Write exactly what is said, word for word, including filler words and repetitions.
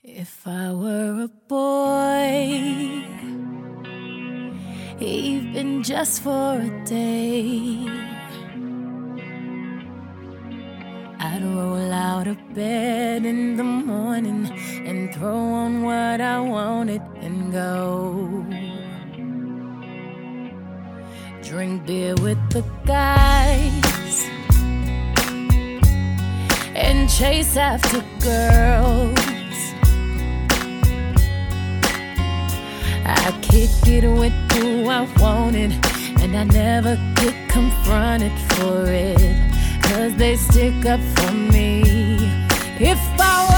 If I were a boy, even just for a day, I'd roll out of bed in the morning and throw on what I wanted and go drink beer with the guys and chase after girls. I kick it with who I wanted, and I never get confronted for it, 'cause they stick up for me. If I